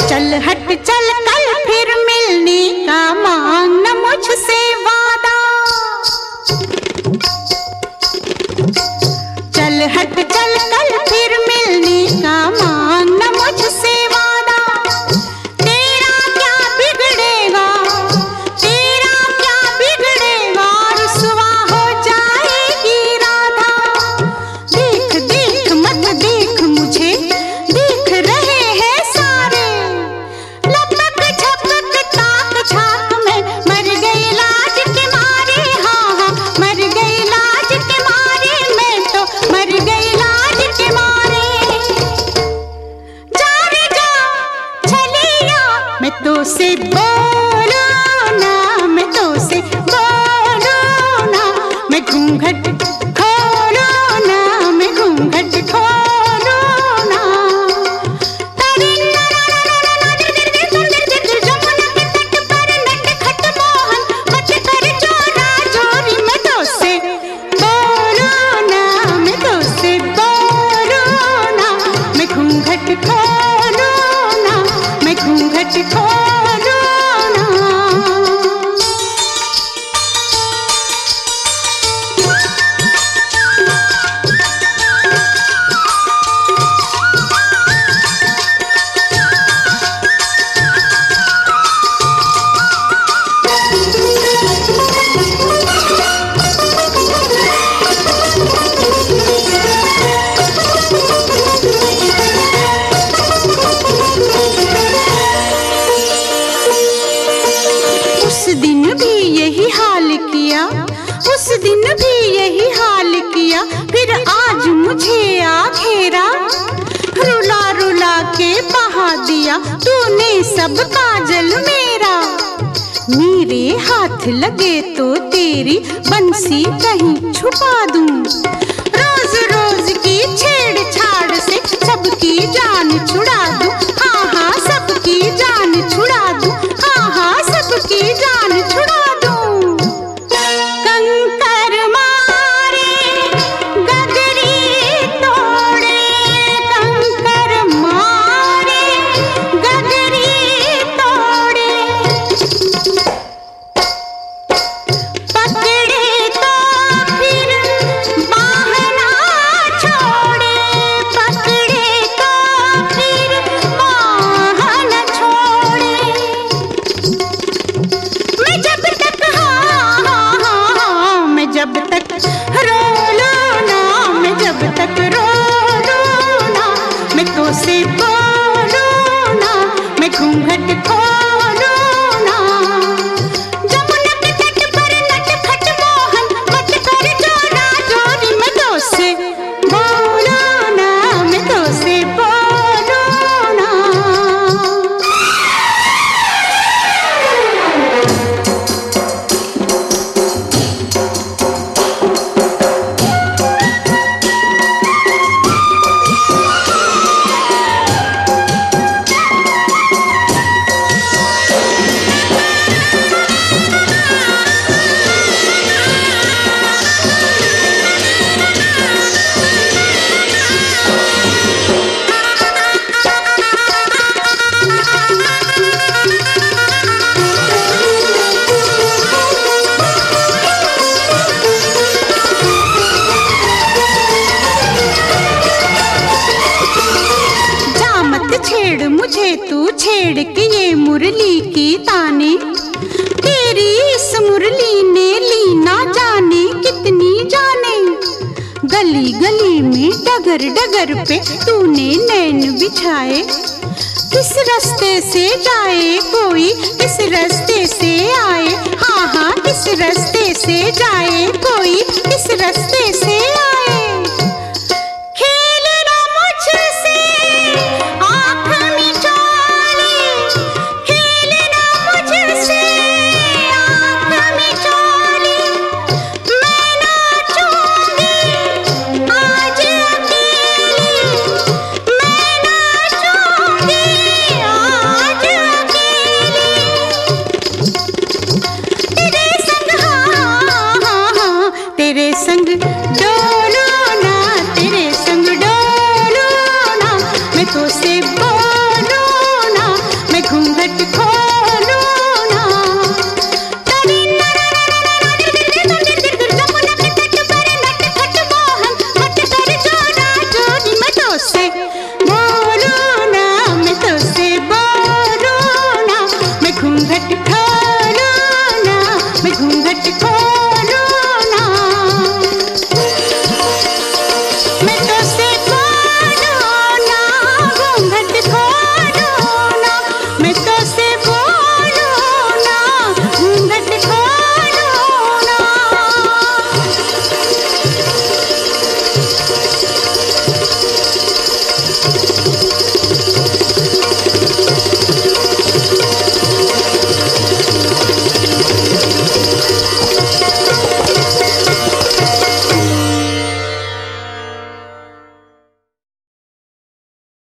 चल हट चल कल फिर मिलने का मांगना मुझसे वादा। चल हट चल कल फिर मिलने का मांगना मुझसे वादा। तेरा क्या बिगड़ेगा, तेरा क्या बिगड़ेगा, रुसवा हो जाएगी राधा। देख देख मत देख मुझे, देख रहे हैं सारे। लपक झपक ताक झाक में मर गई लाज के मारे। हाँ हाँ मर गई लाज के मारे, मैं तो मर गई लाज के मारे। जा रे जा चलिया, मैं तो से बोलो ना, मैं तो से बोलो ना। मैं घूंघट खोलो ना, मैं घूंघट खोलो ना। जमुना के तट पर नटखट मोहन मत कर चोरा चोरी। मैं तो से बोलो ना, मैं तो से बोलो ना। मैं घूंघट खोलो ना, मैं घूंघट खोलो ना। उस दिन भी यही हाल किया, उस दिन भी यही हाल किया, फिर आज मुझे आ घेरा। रुला रुला के बहा दिया तूने सब काजल मेरा। मेरे हाथ लगे तो तेरी बंसी कहीं छुपा दूं। रोज रोज की छेड़छाड़ से सबकी जान छुड़ा दूं। हाँ हाँ सबकी जान छुड़ा दूं। हाँ हाँ सबकी जान छुड़ा दूं। कंकर मारे गगरी तोड़े, कंकर मारे गगरी तोड़े। पकड़े तो फिर बाह ना छोड़े, पकड़े तो फिर बाह ना छोड़े। मैं जब तक हाँ हाँ हाँ, मैं जब तक रो लो ना, मैं जब तक रो लो ना। मैं तो से बोलो ना, मैं घूंघट खोलो ना। जमुना के तट पर नटखट मोहन मत कर चोरा चोरी। मैं तो से बोलो ना, मैं तो से बोलो ना। जा मत छेड़ मुझे तू, छेड़ के ये मुरली की ताने। तेरी इस मुरली ने ली ना जाने कितनी जाने। गली गली में डगर डगर पे तूने नैन बिछाए। किस रास्ते से जाए कोई, किस रास्ते से आए। हाँ हाँ किस रास्ते से जाए कोई, किस रास्ते से आए।